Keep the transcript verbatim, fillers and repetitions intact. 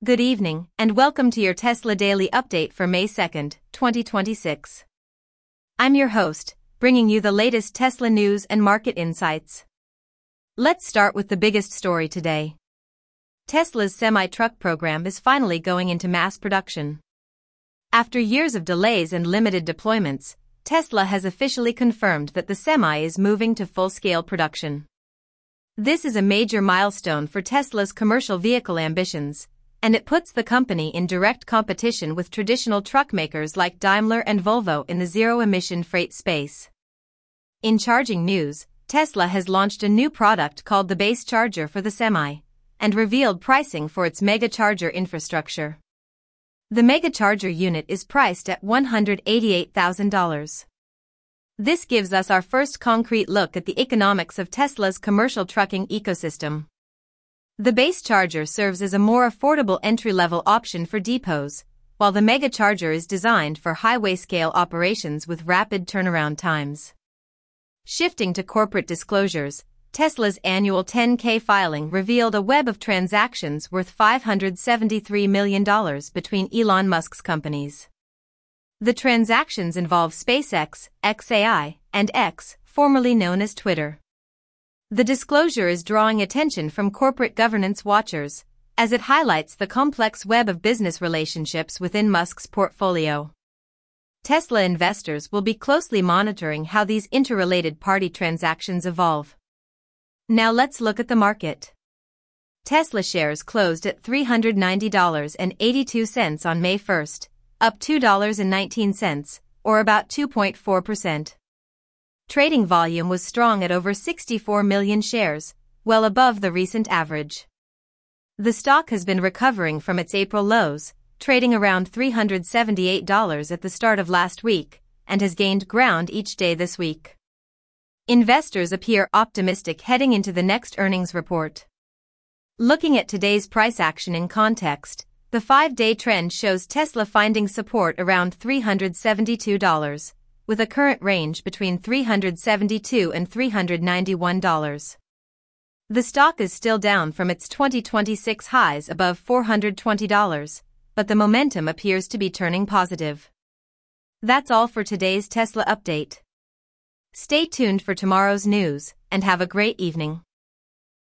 Good evening, and welcome to your Tesla Daily Update for May second, twenty twenty-six. I'm your host, bringing you the latest Tesla news and market insights. Let's start with the biggest story today. Tesla's semi-truck program is finally going into mass production. After years of delays and limited deployments, Tesla has officially confirmed that the Semi is moving to full-scale production. This is a major milestone for Tesla's commercial vehicle ambitions, and it puts the company in direct competition with traditional truck makers like Daimler and Volvo in the zero-emission freight space. In charging news, Tesla has launched a new product called the Base Charger for the Semi, and revealed pricing for its Mega Charger infrastructure. The Mega Charger unit is priced at one hundred eighty-eight thousand dollars. This gives us our first concrete look at the economics of Tesla's commercial trucking ecosystem. The Base Charger serves as a more affordable entry-level option for depots, while the Mega Charger is designed for highway-scale operations with rapid turnaround times. Shifting to corporate disclosures, Tesla's annual ten K filing revealed a web of transactions worth five hundred seventy-three million dollars between Elon Musk's companies. The transactions involve SpaceX, X A I, and X, formerly known as Twitter. The disclosure is drawing attention from corporate governance watchers, as it highlights the complex web of business relationships within Musk's portfolio. Tesla investors will be closely monitoring how these interrelated party transactions evolve. Now let's look at the market. Tesla shares closed at three hundred ninety dollars and eighty-two cents on May first, up two dollars and nineteen cents, or about two point four percent. Trading volume was strong at over sixty-four million shares, well above the recent average. The stock has been recovering from its April lows, trading around three hundred seventy-eight dollars at the start of last week, and has gained ground each day this week. Investors appear optimistic heading into the next earnings report. Looking at today's price action in context, the five-day trend shows Tesla finding support around three hundred seventy-two dollars. With a current range between three hundred seventy-two dollars and three hundred ninety-one dollars. The stock is still down from its twenty twenty-six highs above four hundred twenty dollars, but the momentum appears to be turning positive. That's all for today's Tesla update. Stay tuned for tomorrow's news, and have a great evening.